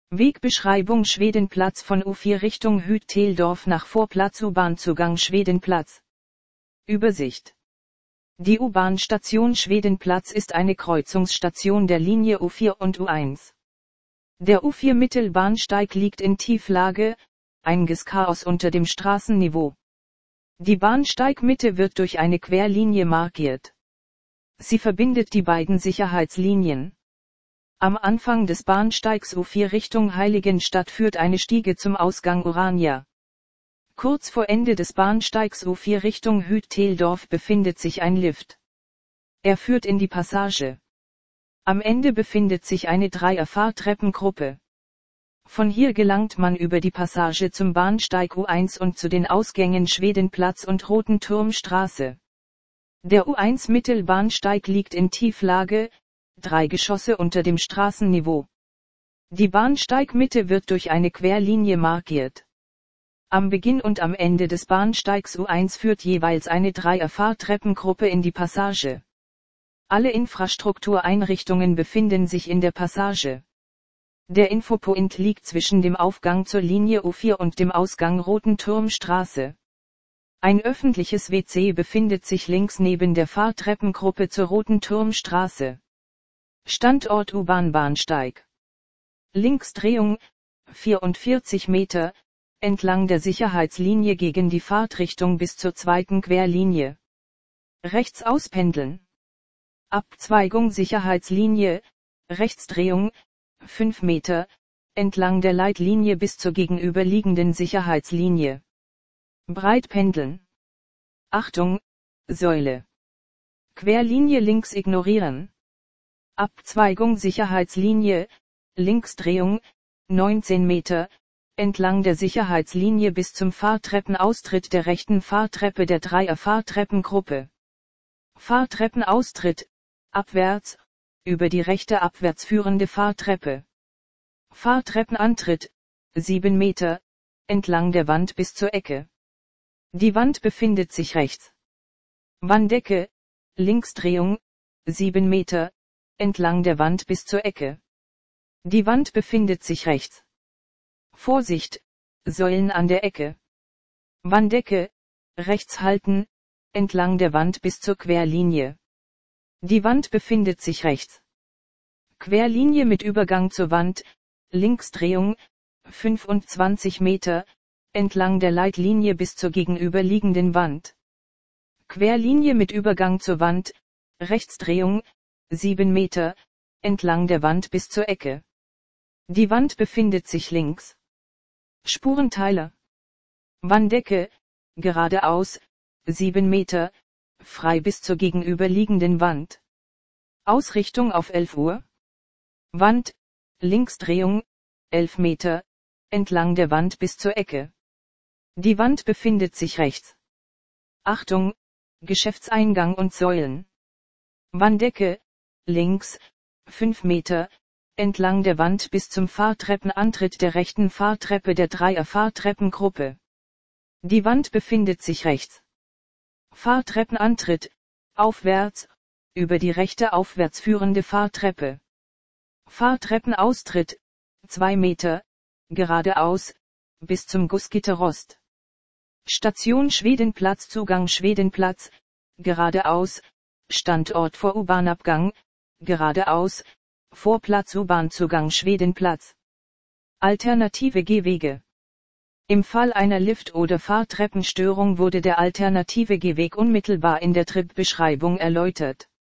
Wegbeschreibung Schwedenplatz von U4 Richtung Hüt-Teldorf nach Vorplatz U-Bahn-Zugang Schwedenplatz. Übersicht. Die U-Bahn-Station Schwedenplatz ist eine Kreuzungsstation der Linie U4 und U1. Der U4-Mittelbahnsteig liegt in Tieflage, einiges Chaos unter dem Straßenniveau. Die Bahnsteigmitte wird durch eine Querlinie markiert. Sie verbindet die beiden Sicherheitslinien. Am Anfang des Bahnsteigs U4 Richtung Heiligenstadt führt eine Stiege zum Ausgang Urania. Kurz vor Ende des Bahnsteigs U4 Richtung Hüt-Teldorf befindet sich ein Lift. Er führt in die Passage. Am Ende befindet sich eine Dreier-Fahrtreppengruppe. Von hier gelangt man über die Passage zum Bahnsteig U1 und zu den Ausgängen Schwedenplatz und Rotenturmstraße. Der U1-Mittelbahnsteig liegt in Tieflage, 3 Geschosse unter dem Straßenniveau. Die Bahnsteigmitte wird durch eine Querlinie markiert. Am Beginn und am Ende des Bahnsteigs U1 führt jeweils eine Dreier-Fahrtreppengruppe in die Passage. Alle Infrastruktureinrichtungen befinden sich in der Passage. Der Infopoint liegt zwischen dem Aufgang zur Linie U4 und dem Ausgang Rotenturmstraße. Ein öffentliches WC befindet sich links neben der Fahrtreppengruppe zur Rotenturmstraße. Standort U-Bahn-Bahnsteig. Linksdrehung, 44 Meter, entlang der Sicherheitslinie gegen die Fahrtrichtung bis zur zweiten Querlinie. Rechts auspendeln. Abzweigung Sicherheitslinie, Rechtsdrehung, 5 Meter, entlang der Leitlinie bis zur gegenüberliegenden Sicherheitslinie. Breit pendeln. Achtung, Säule. Querlinie links ignorieren. Abzweigung Sicherheitslinie, Linksdrehung, 19 Meter, entlang der Sicherheitslinie bis zum Fahrtreppenaustritt der rechten Fahrtreppe der Dreier-Fahrtreppengruppe. Fahrtreppenaustritt, abwärts, über die rechte abwärts führende Fahrtreppe. Fahrtreppenantritt, 7 Meter, entlang der Wand bis zur Ecke. Die Wand befindet sich rechts. Wanddecke, Linksdrehung, 7 Meter, entlang der Wand bis zur Ecke. Die Wand befindet sich rechts. Vorsicht, Säulen an der Ecke. Wanddecke, rechts halten, entlang der Wand bis zur Querlinie. Die Wand befindet sich rechts. Querlinie mit Übergang zur Wand, Linksdrehung, 25 Meter, entlang der Leitlinie bis zur gegenüberliegenden Wand. Querlinie mit Übergang zur Wand, Rechtsdrehung, 7 Meter, entlang der Wand bis zur Ecke. Die Wand befindet sich links. Spurenteiler. Wanddecke, geradeaus, 7 Meter, frei bis zur gegenüberliegenden Wand. Ausrichtung auf 11 Uhr. Wand, Linksdrehung, 11 Meter, entlang der Wand bis zur Ecke. Die Wand befindet sich rechts. Achtung, Geschäftseingang und Säulen. Wanddecke, links, 5 Meter, entlang der Wand bis zum Fahrtreppenantritt der rechten Fahrtreppe der Dreier-Fahrtreppengruppe. Die Wand befindet sich rechts. Fahrtreppenantritt, aufwärts, über die rechte aufwärts führende Fahrtreppe. Fahrtreppenaustritt, 2 Meter, geradeaus, bis zum Gussgitterrost. Station Schwedenplatz Zugang Schwedenplatz, geradeaus, Standort vor U-Bahn-Abgang, geradeaus, Vorplatz U-Bahn-Zugang Schwedenplatz. Alternative Gehwege. Im Fall einer Lift- oder Fahrtreppenstörung wurde der alternative Gehweg unmittelbar in der Trip-Beschreibung erläutert.